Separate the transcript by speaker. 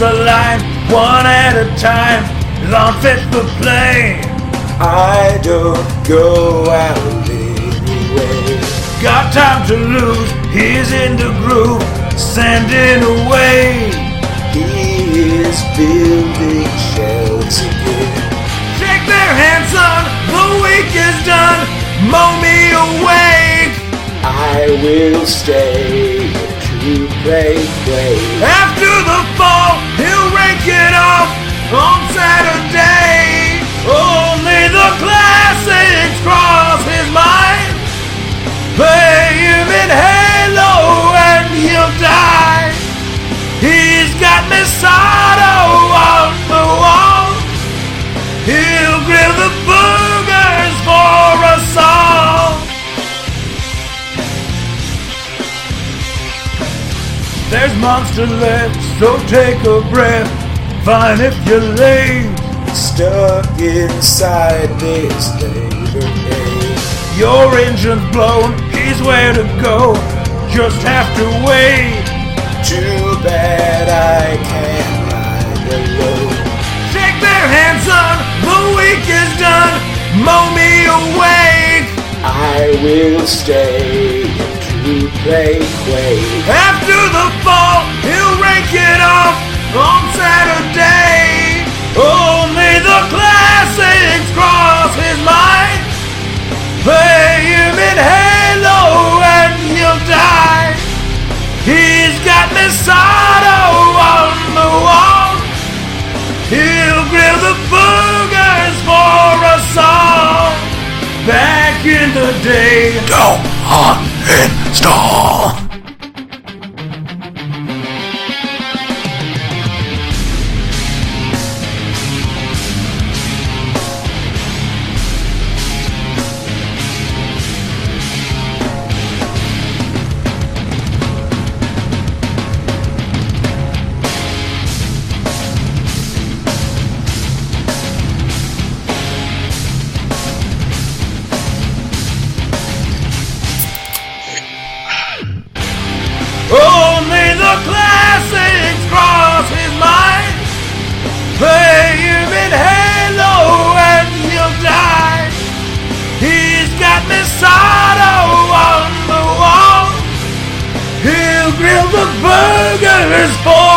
Speaker 1: the line, one at a time, is unfit for play.
Speaker 2: I don't go out anyway.
Speaker 1: Got time to lose, he's in the groove, sending away.
Speaker 2: He is building shells again.
Speaker 1: Shake their hands, son, the week is done, mow me awake.
Speaker 2: I will stay to play.
Speaker 1: After the fall, he'll rake it off on Saturday. Only the classics cross his mind. Play him in Halo and he'll die. He's got Misato on the wall. He'll grill the burgers for us all. There's monster left, so take a breath. Fine if you're late.
Speaker 2: Stuck inside this labor cage.
Speaker 1: Your engine's blown, he's where to go. Just have to wait.
Speaker 2: Too bad I can't ride alone.
Speaker 1: Shake their hands, son, the week is done, mow me awake.
Speaker 2: I will stay to play Quake.
Speaker 1: After the fall, he'll rake it off on Saturday. Only the classics cross his mind. Play him in Halo and he'll die. He's got Misato on the wall. He'll grill the burgers for us all. Back in the day,
Speaker 3: Don't uninstall.
Speaker 1: only the classics cross his mind. Play him in Halo and he'll die. He's got Misato on the wall. He'll grill the burgers for